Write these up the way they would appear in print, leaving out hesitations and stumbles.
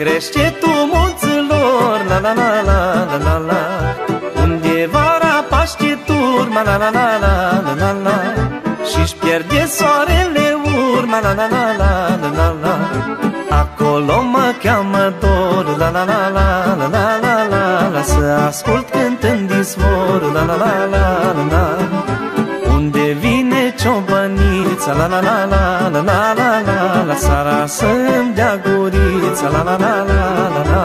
creștetul munților, la la la la la la la. Unde vara paștetur, la la la la la la la la. Și-și pierde soarele urma, la la la la la la la. Acolo mă cheamă dor, la la la la la la la la la. Să ascult cântând izvor, la la la la la la. Unde vine ciobănița, la la la la la la la la. La seara să-mi dea gurița, la la la la la la.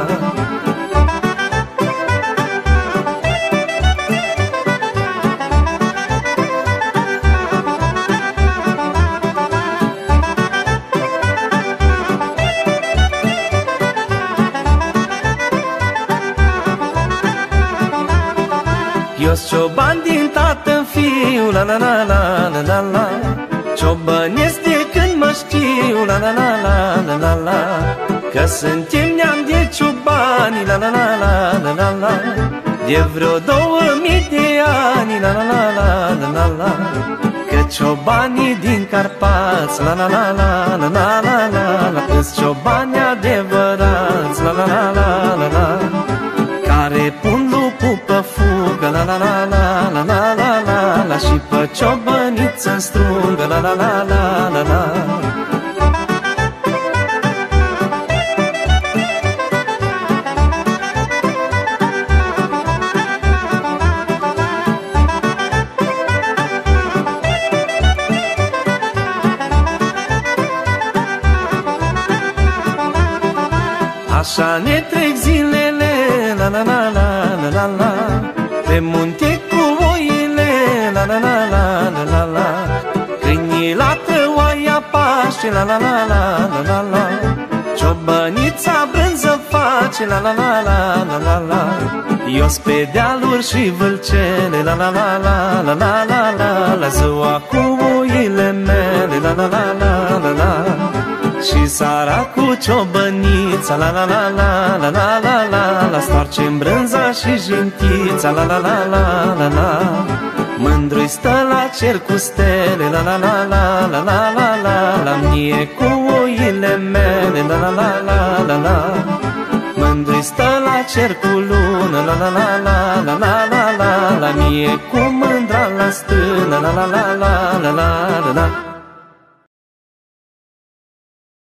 Eu-s cioban din tată-n fiu, la la la la la la la. Ciobănesc de când mă știu, la la la la la la la. Că suntem neam de ciobani, la la la la la la la. De vreo 2000 de ani, la la la la la la la. Că ciobanii din Carpați, la la la la la la la la la. Îs ciobani adevărați, la la la la la la. Care pun lupul pe fugă, la la la la la la la la la. Și pe ciobăniță-n strungă, la la la la la la. Așa ne trec zilele, la la la la la la la. Pe munte cu oile, la la la la la la la. Câinii la trăoaia paște, la la la la la la la. Ciobănița brânză face, la la la la la la la. Eu-s pe dealuri și vâlcele, la la la la la la la la la. Ziua cu oile mele, la la la la la la. Și seara cu ciobănița, la la la la la la la la la. Stoarcem brânza și jintița, la la la la la la. Mândru-i stă la cer cu stele, la la la la la la la la. La mie cu oile mele, la la la la la la. Mândru-i stă la cer cu lună, la la la la la la la la. La mie cu mândra la stână, la la la la la la la.